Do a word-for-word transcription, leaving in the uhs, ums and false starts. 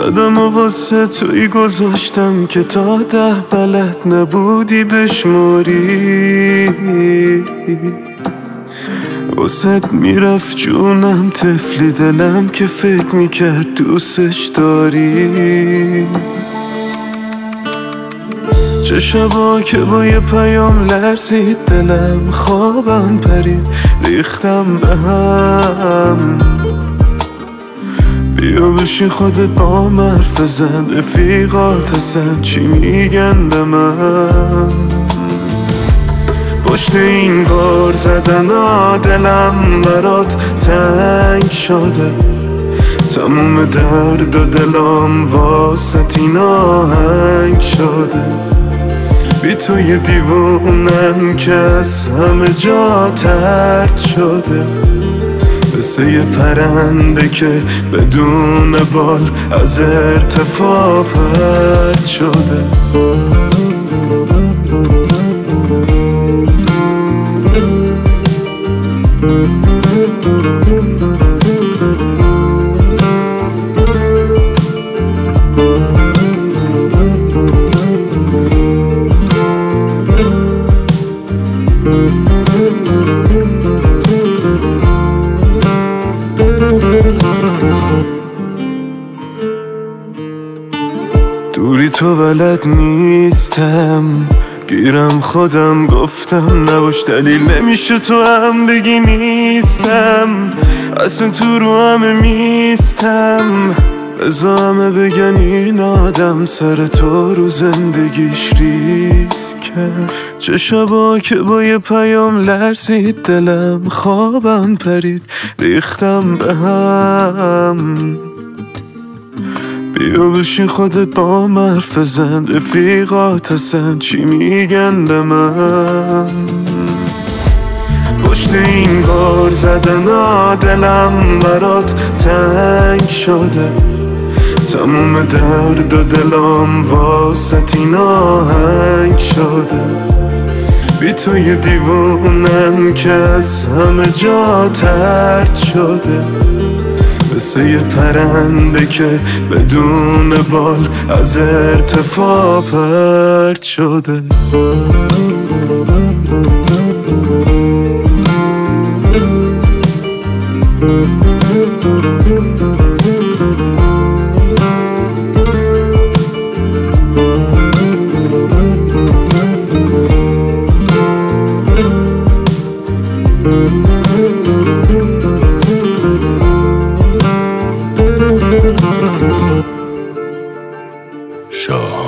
قدم و واسه توی گذاشتم که تا ده بلد نبودی بشماری. واسه میرفت جونم طفلی دلم که فکر میکرد دوستش داری. چه شبا که با یه پیام لرزید دلم، خوابم پرید ریختم به هم. بیا بشی خودت با من حرف بزن، رفیقات هستن چی میگن به من. پشت این کار زدن ها دلم برات تنگ شده. تموم درد و دلم واسط این آهنگ شده. بی توی دیوونم که از همه جا طرد شده. مثل یه پرنده که بدون بال از ارتفاع پرد شده. دوری تو بلد نیستم، گیرم خودم گفتم نباش دلیل نمیشه تو هم بگی نیستم. اصلا تو رو همه میستم، بذار همه بگن این آدم سر تو رو زندگیش ریسک کرد. چه شبا که با یه پیام لرزید دلم، خوابم پرید ریختم به هم. بیا بشین خودت با من حرف بزن، رفیقات هستن چی میگن به من. پشت این کار زدن ها دلم برات تنگ شده. تموم درد و دلم واسط این آهنگ شده. بی توی دیوونم که از همه جا طرد شده. مثل یه پرنده که بدون بال از ارتفاع پرد شده. شاه